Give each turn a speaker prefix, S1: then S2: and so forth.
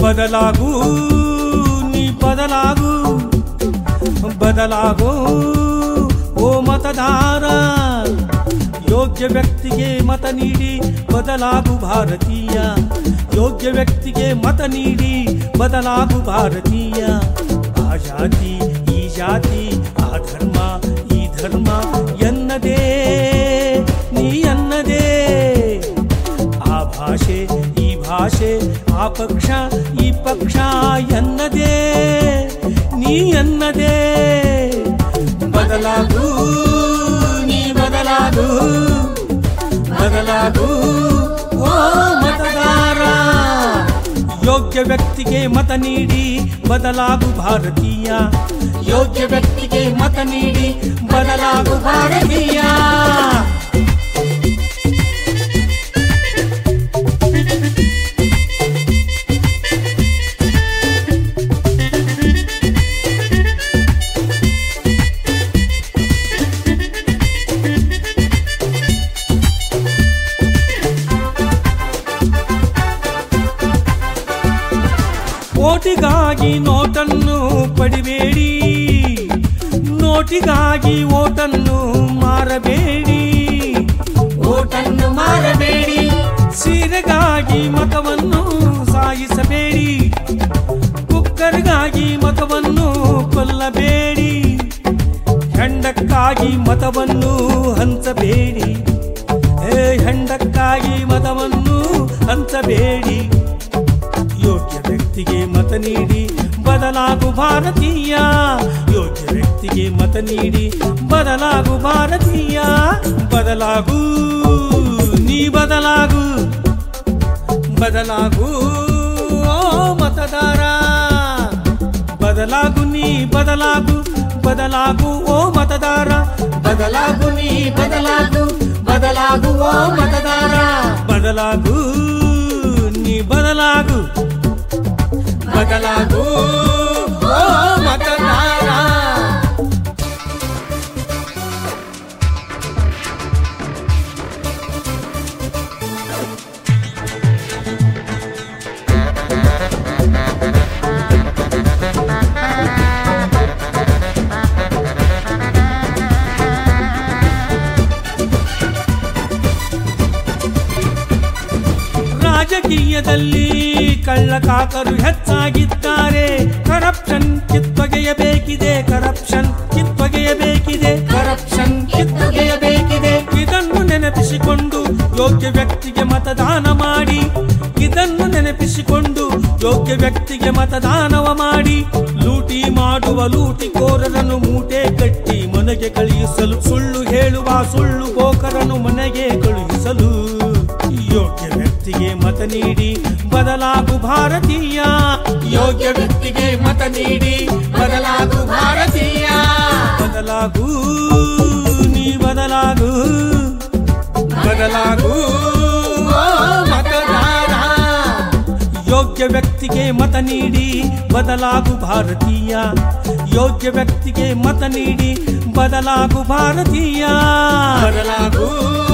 S1: ಬದಲಾಗು ನೀ ಬದಲಾಗು ಬದಲಾಗೋ ಓ ಮತದಾರ ಯೋಗ್ಯ ವ್ಯಕ್ತಿಗೆ ಮತ ನೀಡಿ ಬದಲಾಗು ಭಾರತೀಯ ಯೋಗ್ಯ ವ್ಯಕ್ತಿಗೆ ಮತ ನೀಡಿ ಬದಲಾಗು ಭಾರತೀಯ ಆ ಜಾತಿ ಈ ಜಾತಿ ಆ ಧರ್ಮ ಈ ಧರ್ಮ ಎನ್ನದೇ ನೀ ಎನ್ನದೇ ಆ ಭಾಷೆ ಈ ಭಾಷೆ ಆ ಪಕ್ಷ ಈ ಪಕ್ಷ ಎನ್ನದೇ ನೀ ಎನ್ನದೇ ಬದಲಾಗು ನೀ ಬದಲಾಗು ಬದಲಾಗು ಓ ಮತದಾರ ಯೋಗ್ಯ ವ್ಯಕ್ತಿಗೆ ಮತ ನೀಡಿ ಬದಲಾಗು ಭಾರತೀಯ ಯೋಗ್ಯ ವ್ಯಕ್ತಿಗೆ ಮತ ನೀಡಿ ಬದಲಾಗು ಭಾರತೀಯ ಓಟಿಗಾಗಿ ನೋಟನ್ನು ಪಡಿಬೇಡಿ ನೋಟಿಗಾಗಿ ಓಟನ್ನು ಮಾರಬೇಡಿ ಓಟನ್ನು ಮಾರಬೇಡಿ ಸೀರೆಗಾಗಿ ಮತವನ್ನು ಸಾಯಿಸಬೇಡಿ ಕುಕ್ಕರ್ಗಾಗಿ ಮತವನ್ನು ಕೊಲ್ಲಬೇಡಿ ಹೆಂಡಕ್ಕಾಗಿ ಮತವನ್ನು ಹಂಚಬೇಡಿ ಹೆಂಡಕ್ಕಾಗಿ ಮತವನ್ನು ಹಂಚಬೇಡಿ ಯೋಗ್ಯ ವ್ಯಕ್ತಿಗೆ ಮತ ನೀಡಿ ಬದಲಾಗು ಭಾರತೀಯ ಯೋಗ್ಯ ವ್ಯಕ್ತಿಗೆ ಮತ ನೀಡಿ ಬದಲಾಗು ಭಾರತೀಯ ಬದಲಾಗು ನೀ ಬದಲಾಗು ಬದಲಾಗು ಓ ಮತದಾರ ಬದಲಾಗು ನೀ ಬದಲಾಗು ಬದಲಾಗು ಓ ಮತದಾರ ಬದಲಾಗು ನೀ ಬದಲಾಗು ಬದಲಾಗು ಓ ಮತದಾರ ಬದಲಾಗು ನೀ ಬದಲಾಗು ಬದಲಾಗು ಓ ಮತದಾರ ರಾಜಕೀಯದಲ್ಲಿ ಕಳ್ಳಕಾಕರು ಹೆಚ್ಚಾಗಿದ್ದಾರೆ ಕರಪ್ಷನ್ ಕಿತ್ತೊಗೆಯಬೇಕಿದೆ ಕರಪ್ಷನ್ ಕಿತ್ತೊಗೆಯಬೇಕಿದೆ ಕರಪ್ಷನ್ ಕಿತ್ತೊಗೆಯಬೇಕಿದೆ ಇದನ್ನು ನೆನಪಿಸಿಕೊಂಡು ಯೋಗ್ಯ ವ್ಯಕ್ತಿಗೆ ಮತದಾನ ಮಾಡಿ ಇದನ್ನು ನೆನಪಿಸಿಕೊಂಡು ಯೋಗ್ಯ ವ್ಯಕ್ತಿಗೆ ಮತದಾನವ ಮಾಡಿ ಲೂಟಿ ಮಾಡುವ ಲೂಟಿಕೋರರನ್ನು ಮೂಟೆ ಕಟ್ಟಿ ಮನೆಗೆ ಕಳುಹಿಸಲು ಸುಳ್ಳು ಹೇಳುವ ಸುಳ್ಳು ಬೋಕರನ್ನು ಮನೆಗೆ ಕಳುಹಿಸಲು ಯೋಗ್ಯ ವ್ಯಕ್ತಿಗೆ ಮತ ನೀಡಿ ಬದಲಾಗು ಭಾರತೀಯ ಯೋಗ್ಯ ವ್ಯಕ್ತಿಗೆ ಮತ ನೀಡಿ ಬದಲಾಗು ಭಾರತೀಯ ಬದಲಾಗು ನೀ ಬದಲಾಗು ಬದಲಾಗು ಓ ಮತದಾರ ಯೋಗ್ಯ ವ್ಯಕ್ತಿಗೆ ಮತ ನೀಡಿ ಬದಲಾಗು ಭಾರತೀಯ ಯೋಗ್ಯ ವ್ಯಕ್ತಿಗೆ ಮತ ನೀಡಿ ಬದಲಾಗು ಭಾರತೀಯ ಬದಲಾಗು